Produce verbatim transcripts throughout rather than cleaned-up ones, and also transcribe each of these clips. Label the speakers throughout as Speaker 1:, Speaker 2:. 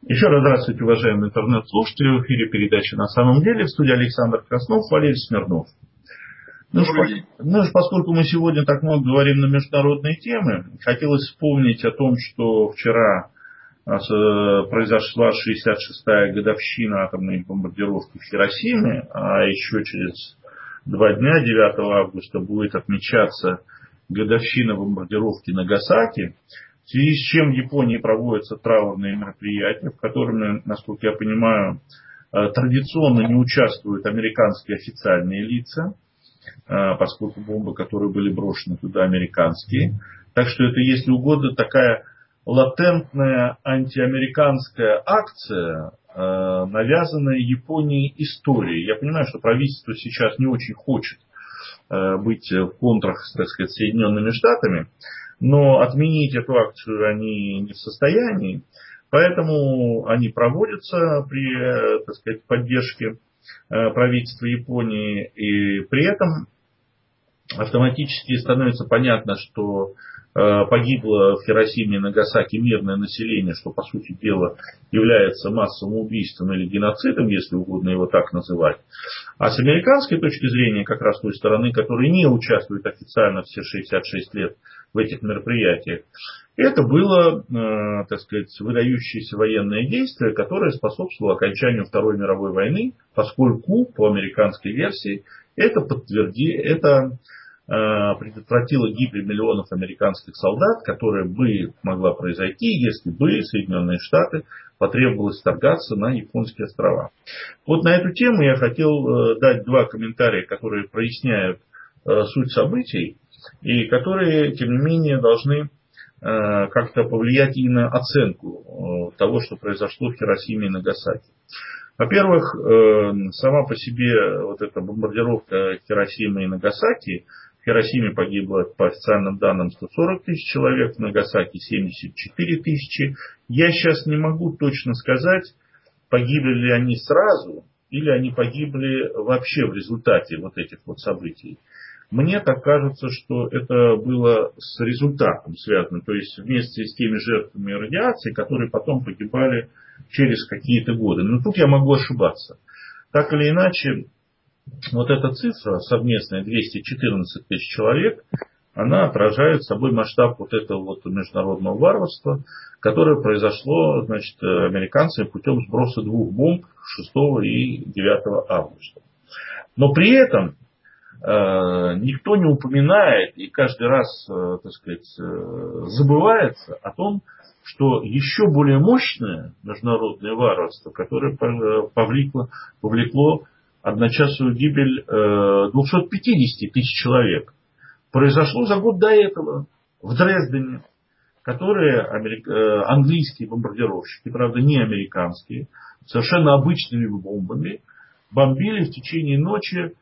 Speaker 1: Еще раз здравствуйте, уважаемые интернет-слушатели. В эфире передача «На самом деле». В студии Александр Краснов, Валерий Смирнов. Ну, ж, ну, поскольку мы сегодня так много говорим на международные темы, хотелось вспомнить о том, что вчера произошла шестьдесят шестая годовщина атомной бомбардировки в Хиросиме, а еще через два дня, девятого августа, будет отмечаться годовщина бомбардировки Нагасаки. В связи с чем в Японии проводятся траурные мероприятия, в которых, насколько я понимаю, традиционно не участвуют американские официальные лица, поскольку бомбы, которые были брошены туда, американские. Так что это, если угодно, такая латентная антиамериканская акция, навязанная Японии историей. Я понимаю, что правительство сейчас не очень хочет быть в контрах, так сказать, с Соединенными Штатами, но отменить эту акцию они не в состоянии, поэтому они проводятся при, так сказать, поддержке правительства Японии, и при этом автоматически становится понятно, что погибло в Хиросиме и Нагасаки мирное население, что, по сути дела, является массовым убийством или геноцидом, если угодно его так называть. А с американской точки зрения, как раз той стороны, которая не участвует официально все шестьдесят шесть лет в этих мероприятиях, это было, э, так сказать, выдающееся военное действие, которое способствовало окончанию Второй мировой войны, поскольку, по американской версии, это, подтверди, это э, предотвратило гибель миллионов американских солдат, которая бы могла произойти, если бы Соединенные Штаты потребовалось вторгаться на японские острова. Вот на эту тему я хотел э, дать два комментария, которые проясняют э, суть событий и которые, тем не менее, должны как-то повлиять и на оценку того, что произошло в Хиросиме и Нагасаки. Во-первых, сама по себе вот эта бомбардировка Хиросимы и Нагасаки. В Хиросиме погибло, по официальным данным, сто сорок тысяч человек, в Нагасаки семьдесят четыре тысячи. Я сейчас не могу точно сказать, погибли ли они сразу, или они погибли вообще в результате вот этих вот событий. Мне так кажется, что это было с результатом связано, то есть вместе с теми жертвами радиации, которые потом погибали через какие-то годы. Но тут я могу ошибаться. Так или иначе, вот эта цифра совместная, двести четырнадцать тысяч человек, она отражает собой масштаб вот этого вот международного варварства, которое произошло, значит, американцами путем сброса двух бомб шестого и девятого августа. Но при этом никто не упоминает и каждый раз, так сказать, забывается о том, что еще более мощное международное варварство, которое повлекло, повлекло одночасовую гибель двухсот пятидесяти тысяч человек, произошло за год до этого в Дрездене, которые английские бомбардировщики, правда не американские, совершенно обычными бомбами бомбили в течение ночи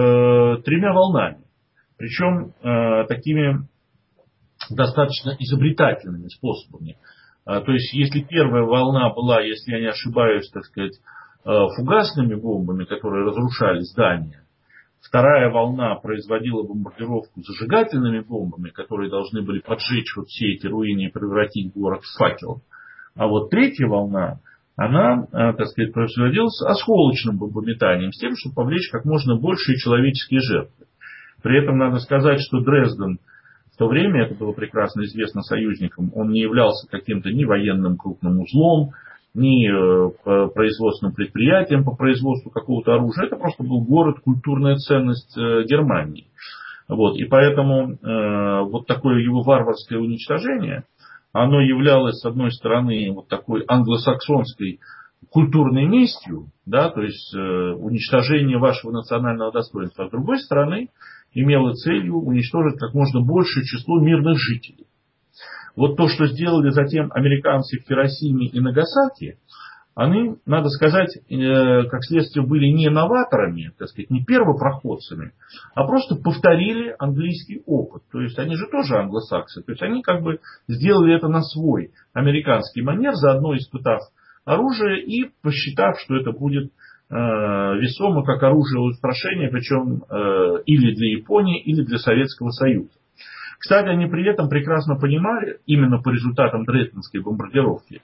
Speaker 1: тремя волнами. Причем э, такими достаточно изобретательными способами. Э, то есть, если первая волна была, если я не ошибаюсь, так сказать, э, фугасными бомбами, которые разрушали здания, вторая волна производила бомбардировку зажигательными бомбами, которые должны были поджечь вот все эти руины и превратить город в факел. А вот третья волна, она, так сказать, производилась осколочным бомбометанием, с тем, чтобы повлечь как можно большие человеческие жертвы. При этом надо сказать, что Дрезден в то время, это было прекрасно известно союзникам, он не являлся каким-то ни военным крупным узлом, ни производственным предприятием по производству какого-то оружия. Это просто был город, культурная ценность Германии. Вот. И поэтому э, вот такое его варварское уничтожение, оно являлось, с одной стороны, вот такой англосаксонской культурной местью, да, то есть э, уничтожение вашего национального достоинства, а с другой стороны, имело целью уничтожить как можно большее число мирных жителей. Вот то, что сделали затем американцы в Хиросиме и Нагасаки, они, надо сказать, э, как следствие, были не новаторами, так сказать, не первопроходцами, а просто повторили английский опыт. То есть они же тоже англосаксы. То есть они как бы сделали это на свой американский манер, заодно испытав оружие и посчитав, что это будет э, весомо как оружие устрашения, причем э, или для Японии, или для Советского Союза. Кстати, они при этом прекрасно понимали, именно по результатам Дрезденской бомбардировки,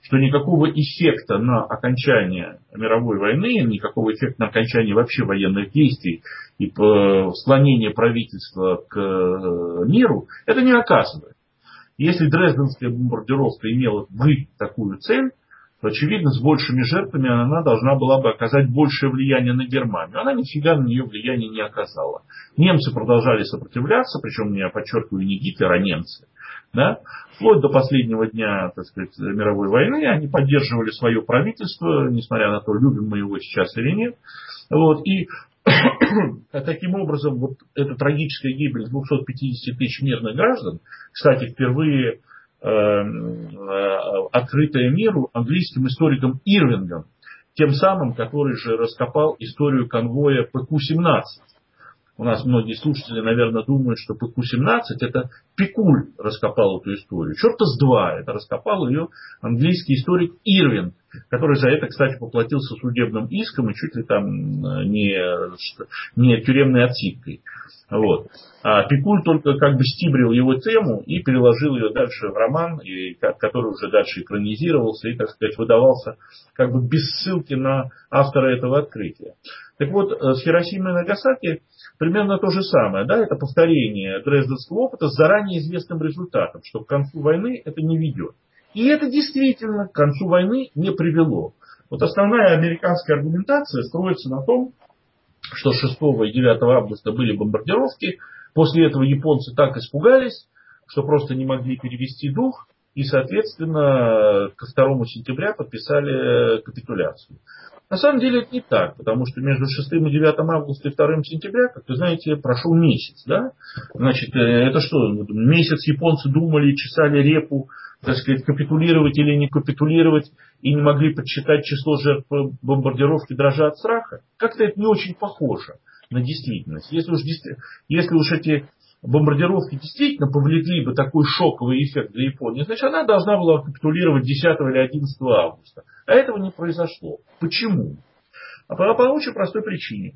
Speaker 1: что никакого эффекта на окончание мировой войны, никакого эффекта на окончание вообще военных действий и склонение правительства к миру, это не оказывает. Если Дрезденская бомбардировка имела бы такую цель, то, очевидно, с большими жертвами она должна была бы оказать большее влияние на Германию. Она нифига на нее влияния не оказала. Немцы продолжали сопротивляться, причем, я подчеркиваю, не Гитлер, а немцы. Да? Вплоть до последнего дня, так сказать, мировой войны они поддерживали свое правительство, несмотря на то, любим мы его сейчас или нет. Вот. И таким образом, вот эта трагическая гибель двухсот пятидесяти тысяч мирных граждан, кстати, впервые открытая миру английским историком Ирвингом, тем самым, который же раскопал историю конвоя Пэ Ку семнадцать. У нас многие слушатели, наверное, думают, что Пэ Ку семнадцать это Пикуль раскопал эту историю. Черта с два, это раскопал ее английский историк Ирвинг, который за это, кстати, поплатился судебным иском и чуть ли там не, не тюремной отсидкой. Вот. А Пикуль только как бы стибрил его тему и переложил ее дальше в роман, и, который уже дальше экранизировался и, так сказать, выдавался как бы без ссылки на автора этого открытия. Так вот, с Хиросимой и Нагасаки примерно то же самое. Да? Это повторение Дрезденского опыта с заранее известным результатом, что к концу войны это не ведет. И это действительно к концу войны не привело. Вот основная американская аргументация строится на том, что шестого и девятого августа были бомбардировки. После этого японцы так испугались, что просто не могли перевести дух. И, соответственно, ко второму сентября подписали капитуляцию. На самом деле это не так, потому что между шестым и девятым августа и вторым сентября, как вы знаете, прошел месяц. Да? Значит, это что, месяц японцы думали, чесали репу, так сказать, капитулировать или не капитулировать, и не могли подсчитать число жертв бомбардировки, дрожа от страха? Как-то это не очень похоже на действительность. Если уж, если уж эти бомбардировки действительно повлекли бы такой шоковый эффект для Японии, значит, она должна была капитулировать десятого или одиннадцатого августа. А этого не произошло. Почему? А по, по очень простой причине.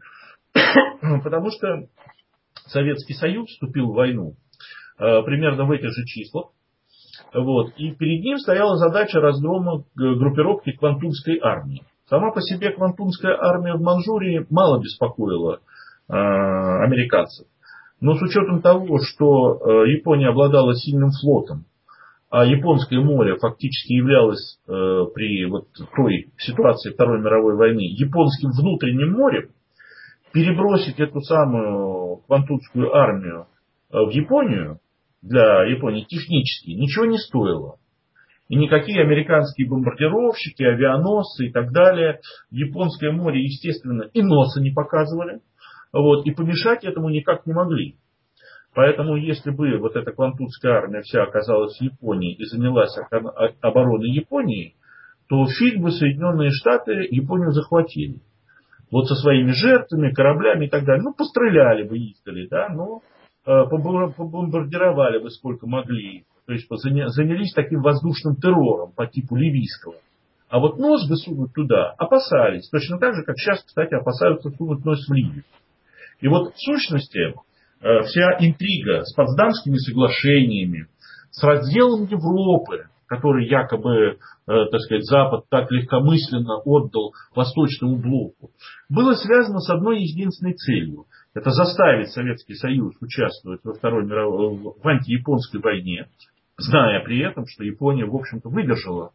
Speaker 1: Потому что Советский Союз вступил в войну э, примерно в этих же числах. Вот, и перед ним стояла задача разгрома группировки Квантунской армии. Сама по себе Квантунская армия в Манчжурии мало беспокоила э, американцев. Но с учетом того, что э, Япония обладала сильным флотом, а Японское море фактически являлось э, при вот той ситуации Второй мировой войны японским внутренним морем, перебросить эту самую Квантунскую армию э, в Японию для Японии технически ничего не стоило. И никакие американские бомбардировщики, авианосцы и так далее в Японское море, естественно, и носа не показывали. Вот, и помешать этому никак не могли. Поэтому, если бы вот эта Квантунская армия вся оказалась в Японии и занялась обороной Японии, то фиг бы Соединенные Штаты Японию захватили. Вот со своими жертвами, кораблями и так далее. Ну, постреляли бы издали, да, но побомбардировали бы сколько могли. То есть занялись таким воздушным террором по типу ливийского. А вот нос бы сунуть туда опасались. Точно так же, как сейчас, кстати, опасаются сунуть нос в Ливию. И вот в сущности вся интрига с Потсдамскими соглашениями, с разделом Европы, который якобы, так сказать, Запад так легкомысленно отдал Восточному блоку, было связано с одной единственной целью. Это заставить Советский Союз участвовать во Второй мировой, в антияпонской войне, зная при этом, что Япония, в общем-то, выдержала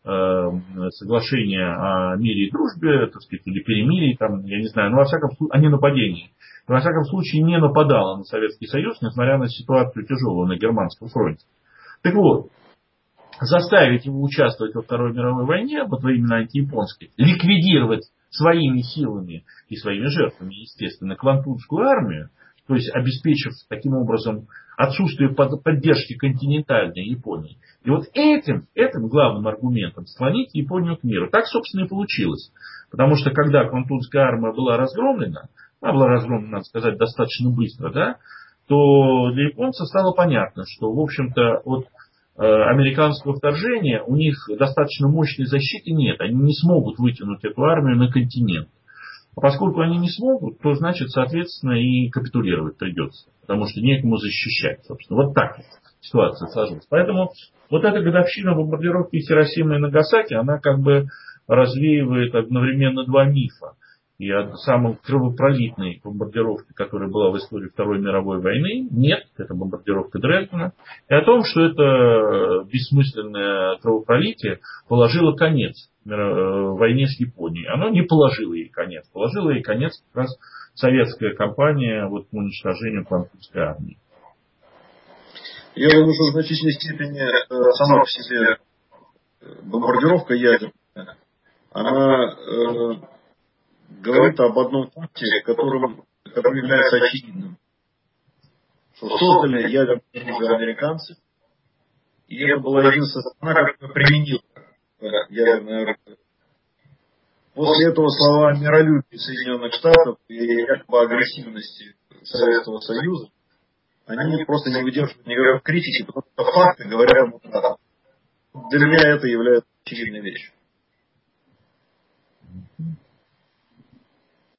Speaker 1: соглашение о мире и дружбе, так сказать, или перемирии, там, я не знаю, но во всяком случае, о ненападении. Во всяком случае, не нападала на Советский Союз, несмотря на ситуацию тяжелую на Германском фронте. Так вот, заставить его участвовать во Второй мировой войне, вот именно антияпонской, ликвидировать своими силами и своими жертвами, естественно, Квантунскую армию, то есть обеспечив таким образом отсутствие поддержки континентальной Японии. И вот этим, этим главным аргументом склонить Японию к миру. Так, собственно, и получилось. Потому что когда Квантунская армия была разгромлена, она была разгромлена, надо сказать, достаточно быстро, да, то для японцев стало понятно, что, в общем-то, от э, американского вторжения у них достаточно мощной защиты нет. Они не смогут вытянуть эту армию на континент. А поскольку они не смогут, то, значит, соответственно, и капитулировать придется. Потому что некому защищать, собственно. Вот так вот. ситуация сложилась. Поэтому вот эта годовщина бомбардировки Хиросимы и Нагасаки, она как бы развеивает одновременно два мифа. И от самой кровопролитной бомбардировки, которая была в истории Второй мировой войны, нет, это бомбардировка Дрездена, и о том, что это бессмысленное кровопролитие положило конец войне с Японией. Оно не положило ей конец, положило ей конец как раз советская кампания вот, по уничтожению французской армии.
Speaker 2: Я думаю, что в значительной степени сама по себе бомбардировка ядерная, она э, говорит об одном факте, которым, который является очевидным. Что создали ядерное оружие американцы, и это была единственная страна, которая применила ядерное оружие. После этого слова о миролюбии Соединенных Штатов и якобы агрессивности Советского Союза, они просто не выдерживают никакой критики, потому что факты говорят об этом. Для меня это является очевидной вещью.